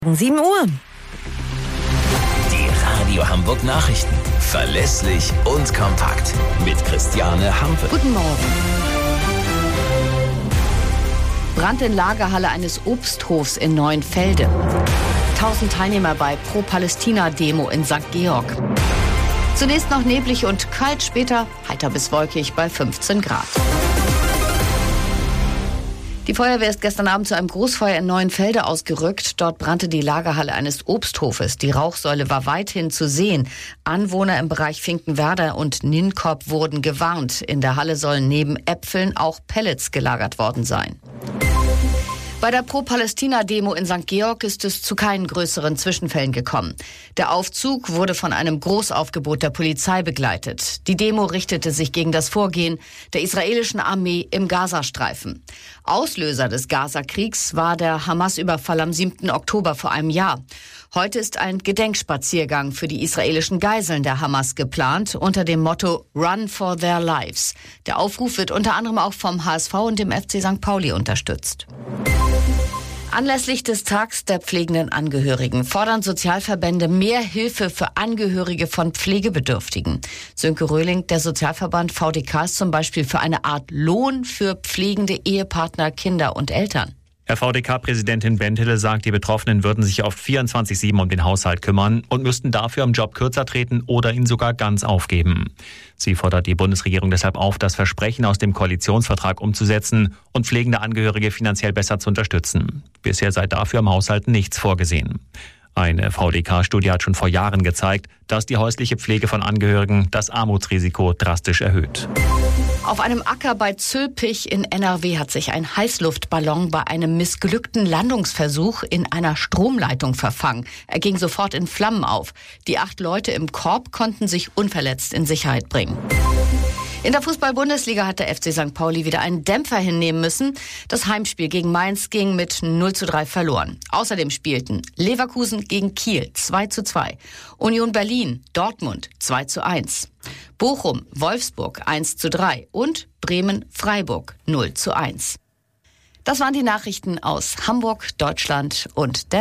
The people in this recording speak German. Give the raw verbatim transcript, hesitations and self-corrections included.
sieben Uhr. Die Radio Hamburg Nachrichten. Verlässlich und kompakt. Mit Christiane Hampe. Guten Morgen. Brand in Lagerhalle eines Obsthofs in Neuenfelde. Tausend Teilnehmer bei Pro-Palästina-Demo in Sankt Georg. Zunächst noch neblig und kalt, später heiter bis wolkig bei fünfzehn Grad. Die Feuerwehr ist gestern Abend zu einem Großfeuer in Neuenfelde ausgerückt. Dort brannte die Lagerhalle eines Obsthofes. Die Rauchsäule war weithin zu sehen. Anwohner im Bereich Finkenwerder und Ninkop wurden gewarnt. In der Halle sollen neben Äpfeln auch Pellets gelagert worden sein. Bei der Pro-Palästina-Demo in Sankt Georg ist es zu keinen größeren Zwischenfällen gekommen. Der Aufzug wurde von einem Großaufgebot der Polizei begleitet. Die Demo richtete sich gegen das Vorgehen der israelischen Armee im Gazastreifen. Auslöser des Gaza-Kriegs war der Hamas-Überfall am siebten Oktober vor einem Jahr. Heute ist ein Gedenkspaziergang für die israelischen Geiseln der Hamas geplant, unter dem Motto Run for their lives. Der Aufruf wird unter anderem auch vom H S V und dem F C Sankt Pauli unterstützt. Anlässlich des Tags der pflegenden Angehörigen fordern Sozialverbände mehr Hilfe für Angehörige von Pflegebedürftigen. Sönke Röhling, der Sozialverband V D K, ist zum Beispiel für eine Art Lohn für pflegende Ehepartner, Kinder und Eltern. Herr V D K-Präsidentin Bentele sagt, die Betroffenen würden sich oft vierundzwanzig sieben um den Haushalt kümmern und müssten dafür im Job kürzer treten oder ihn sogar ganz aufgeben. Sie fordert die Bundesregierung deshalb auf, das Versprechen aus dem Koalitionsvertrag umzusetzen und pflegende Angehörige finanziell besser zu unterstützen. Bisher sei dafür im Haushalt nichts vorgesehen. Eine V D K-Studie hat schon vor Jahren gezeigt, dass die häusliche Pflege von Angehörigen das Armutsrisiko drastisch erhöht. Auf einem Acker bei Zülpich in N R W hat sich ein Heißluftballon bei einem missglückten Landungsversuch in einer Stromleitung verfangen. Er ging sofort in Flammen auf. Die acht Leute im Korb konnten sich unverletzt in Sicherheit bringen. In der Fußball-Bundesliga hat der F C Sankt Pauli wieder einen Dämpfer hinnehmen müssen. Das Heimspiel gegen Mainz ging mit null zu drei verloren. Außerdem spielten Leverkusen gegen Kiel zwei zu zwei, Union Berlin, Dortmund zwei zu eins, Bochum, Wolfsburg eins zu drei und Bremen, Freiburg null zu eins. Das waren die Nachrichten aus Hamburg, Deutschland und der